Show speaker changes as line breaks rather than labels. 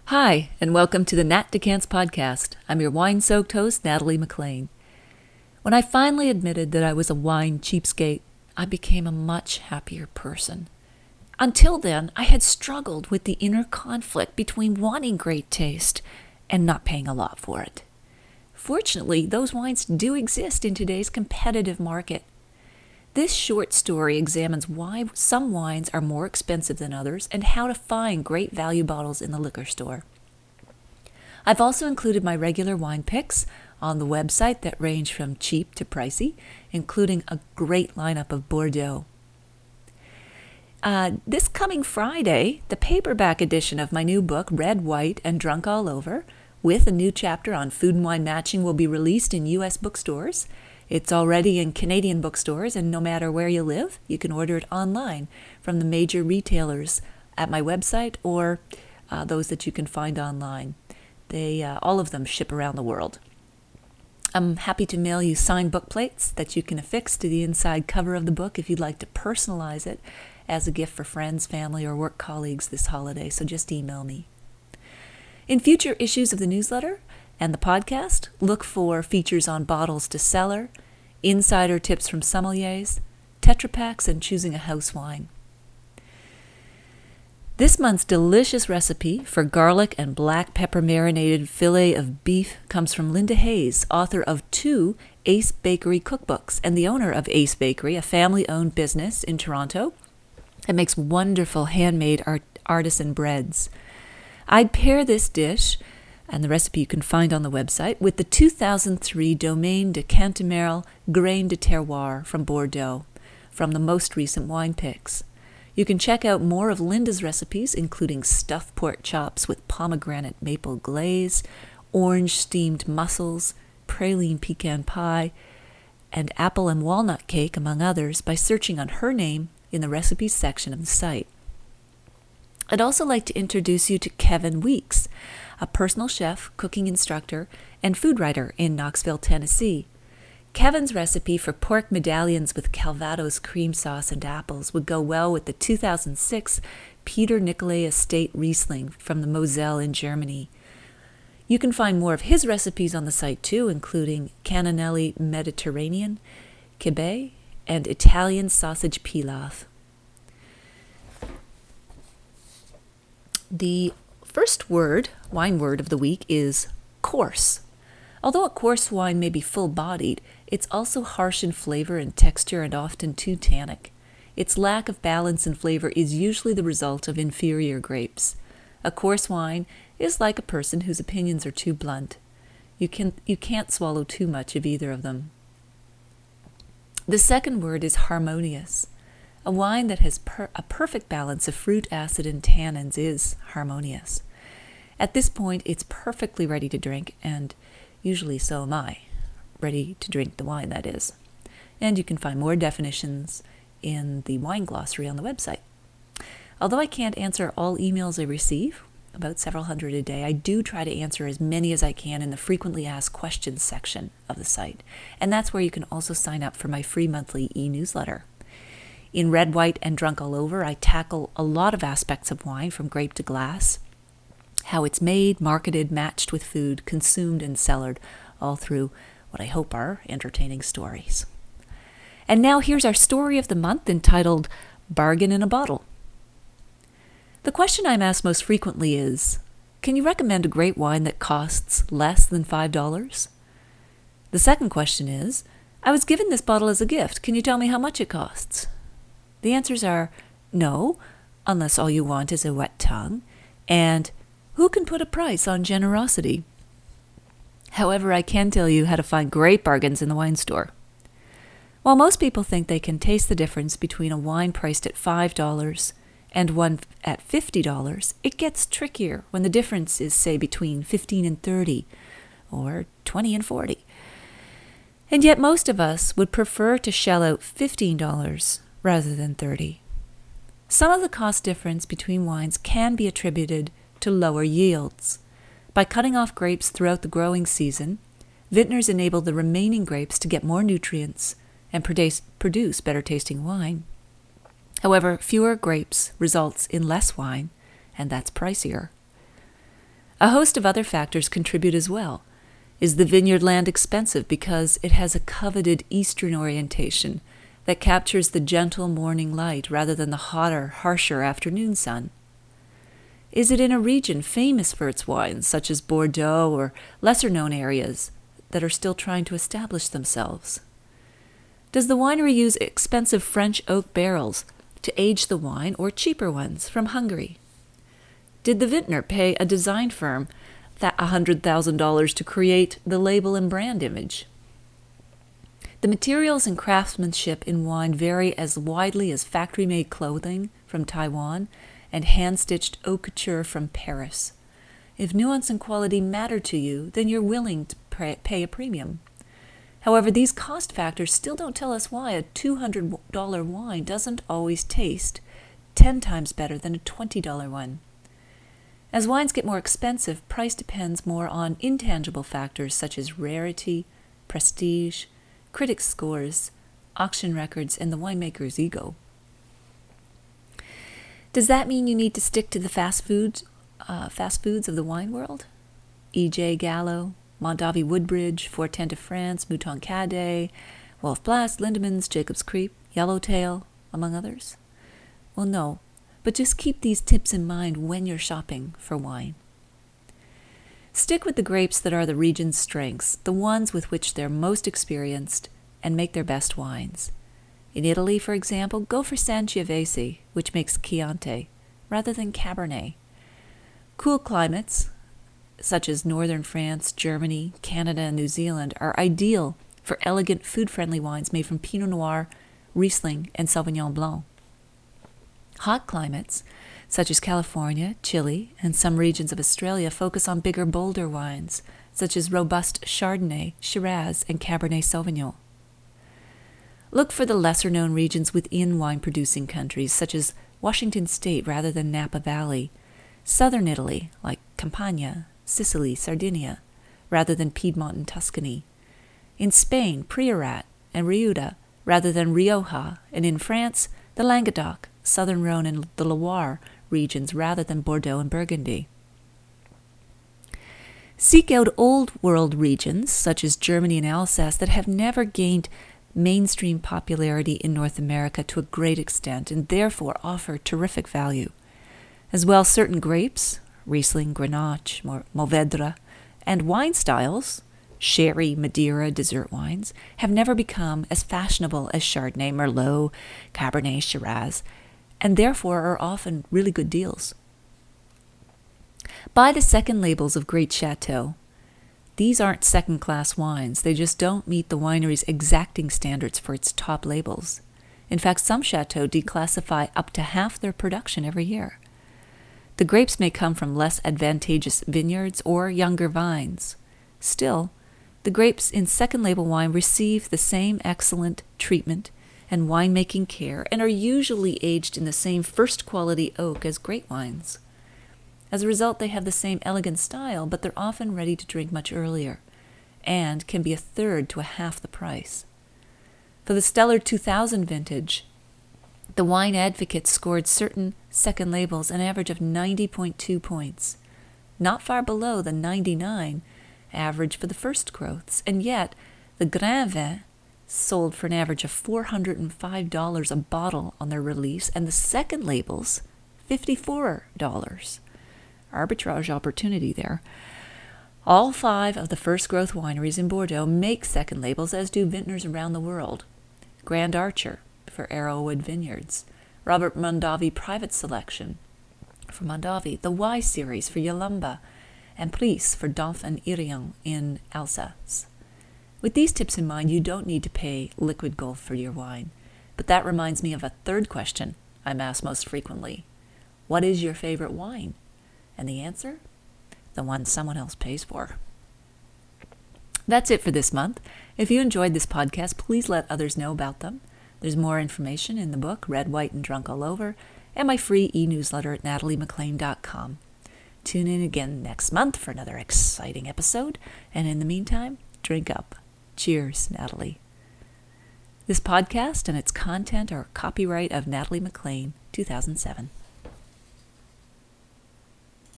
Hi, and welcome to the Nat Decants podcast. I'm your wine-soaked host, Natalie McLean. When I finally admitted that I was a wine cheapskate, I became a much happier person. Until then, I had struggled with the inner conflict between wanting great taste and not paying a lot for it. Fortunately, those wines do exist in today's competitive market. This short story examines why some wines are more expensive than others and how to find great value bottles in the liquor store. I've also included my regular wine picks on the website that range from cheap to pricey, including a great lineup of Bordeaux. This coming Friday, the paperback edition of my new book, Red, White, and Drunk All Over, with a new chapter on food and wine matching, will be released in U.S. bookstores. It's already in Canadian bookstores, and no matter where you live, you can order it online from the major retailers at my website or those that you can find online. All of them ship around the world. I'm happy to mail you signed book plates that you can affix to the inside cover of the book if you'd like to personalize it as a gift for friends, family, or work colleagues this holiday, so just email me. In future issues of the newsletter and the podcast, look for features on bottles to cellar, insider tips from sommeliers, Tetra Paks, and choosing a house wine. This month's delicious recipe for garlic and black pepper marinated filet of beef comes from Linda Hayes, author of 2 Ace Bakery cookbooks and the owner of Ace Bakery, a family-owned business in Toronto that makes wonderful handmade artisan breads. I'd pair this dish, and the recipe you can find on the website, with the 2003 Domaine de Cantemerle Grain de Terroir from Bordeaux, from the most recent wine picks. You can check out more of Linda's recipes, including stuffed pork chops with pomegranate maple glaze, orange steamed mussels, praline pecan pie, and apple and walnut cake, among others, by searching on her name in the recipes section of the site. I'd also like to introduce you to Kevin Weeks, a personal chef, cooking instructor, and food writer in Knoxville, Tennessee. Kevin's recipe for pork medallions with Calvados cream sauce and apples would go well with the 2006 Peter Nicolai Estate Riesling from the Moselle in Germany. You can find more of his recipes on the site too, including Cannonelli Mediterranean, Kebab, and Italian sausage pilaf. The first wine word of the week is coarse. Although a coarse wine may be full-bodied, it's also harsh in flavor and texture and often too tannic. Its lack of balance and flavor is usually the result of inferior grapes. A coarse wine is like a person whose opinions are too blunt. You can't swallow too much of either of them. The second word is harmonious. A wine that has a perfect balance of fruit, acid, and tannins is harmonious. At this point, it's perfectly ready to drink, and usually so am I. Ready to drink the wine, that is. And you can find more definitions in the wine glossary on the website. Although I can't answer all emails I receive, about several hundred a day, I do try to answer as many as I can in the frequently asked questions section of the site. And that's where you can also sign up for my free monthly e-newsletter. In Red, White, and Drunk All Over, I tackle a lot of aspects of wine from grape to glass, how it's made, marketed, matched with food, consumed, and cellared, all through what I hope are entertaining stories. And now here's our story of the month entitled Bargain in a Bottle. The question I'm asked most frequently is, can you recommend a great wine that costs less than $5? The second question is, I was given this bottle as a gift. Can you tell me how much it costs? The answers are no, unless all you want is a wet tongue, and who can put a price on generosity? However, I can tell you how to find great bargains in the wine store. While most people think they can taste the difference between a wine priced at $5 and one at $50, it gets trickier when the difference is, say, between $15 and $30, or $20 and $40. And yet most of us would prefer to shell out $15 rather than $30. Some of the cost difference between wines can be attributed to lower yields. By cutting off grapes throughout the growing season, vintners enable the remaining grapes to get more nutrients and produce better tasting wine. However, fewer grapes results in less wine, and that's pricier. A host of other factors contribute as well. Is the vineyard land expensive because it has a coveted eastern orientation that captures the gentle morning light rather than the hotter, harsher afternoon sun? Is it in a region famous for its wines, such as Bordeaux or lesser-known areas that are still trying to establish themselves? Does the winery use expensive French oak barrels to age the wine or cheaper ones from Hungary? Did the vintner pay a design firm $100,000 to create the label and brand image? The materials and craftsmanship in wine vary as widely as factory-made clothing from Taiwan and hand-stitched haute couture from Paris. If nuance and quality matter to you, then you're willing to pay a premium. However, these cost factors still don't tell us why a $200 wine doesn't always taste 10 times better than a $20 one. As wines get more expensive, price depends more on intangible factors such as rarity, prestige, critics' scores, auction records, and the winemaker's ego. Does that mean you need to stick to the fast foods of the wine world? E.J. Gallo, Mondavi Woodbridge, Fortin de France, Mouton Cadet, Wolf Blass, Lindemans, Jacob's Creek, Yellowtail, among others? Well, no. But just keep these tips in mind when you're shopping for wine. Stick with the grapes that are the region's strengths, the ones with which they're most experienced, and make their best wines. In Italy, for example, go for Sangiovese, which makes Chianti, rather than Cabernet. Cool climates, such as northern France, Germany, Canada, and New Zealand, are ideal for elegant, food-friendly wines made from Pinot Noir, Riesling, and Sauvignon Blanc. Hot climates, such as California, Chile, and some regions of Australia, focus on bigger, bolder wines, such as robust Chardonnay, Shiraz, and Cabernet Sauvignon. Look for the lesser-known regions within wine-producing countries, such as Washington State rather than Napa Valley, southern Italy, like Campania, Sicily, Sardinia, rather than Piedmont and Tuscany. In Spain, Priorat and Riuda, rather than Rioja, and in France, the Languedoc, southern Rhone, and the Loire regions rather than Bordeaux and Burgundy. Seek out old world regions, such as Germany and Alsace, that have never gained mainstream popularity in North America to a great extent and therefore offer terrific value. As well, certain grapes, Riesling, Grenache, Mourvedre, and wine styles, sherry, Madeira, dessert wines, have never become as fashionable as Chardonnay, Merlot, Cabernet, Shiraz, and therefore are often really good deals. Buy the second labels of great chateaux. These aren't second-class wines. They just don't meet the winery's exacting standards for its top labels. In fact, some chateaux declassify up to half their production every year. The grapes may come from less advantageous vineyards or younger vines. Still, the grapes in second label wine receive the same excellent treatment and winemaking care and are usually aged in the same first-quality oak as great wines. As a result, they have the same elegant style, but they're often ready to drink much earlier and can be a third to a half the price. For the stellar 2000 vintage, the Wine Advocate scored certain second labels an average of 90.2 points, not far below the 99 average for the first growths, and yet the Grand Vin sold for an average of $405 a bottle on their release, and the second labels, $54. Arbitrage opportunity there. All 5 of the first growth wineries in Bordeaux make second labels, as do vintners around the world. Grand Archer for Arrowwood Vineyards, Robert Mondavi Private Selection for Mondavi, the Y Series for Yalumba, and Pries for Danf and Irion in Alsace. With these tips in mind, you don't need to pay liquid gold for your wine. But that reminds me of a third question I'm asked most frequently. What is your favorite wine? And the answer? The one someone else pays for. That's it for this month. If you enjoyed this podcast, please let others know about them. There's more information in the book, Red, White, and Drunk All Over, and my free e-newsletter at nataliemaclean.com. Tune in again next month for another exciting episode, and in the meantime, drink up. Cheers, Natalie. This podcast and its content are copyright of Natalie MacLean, 2007.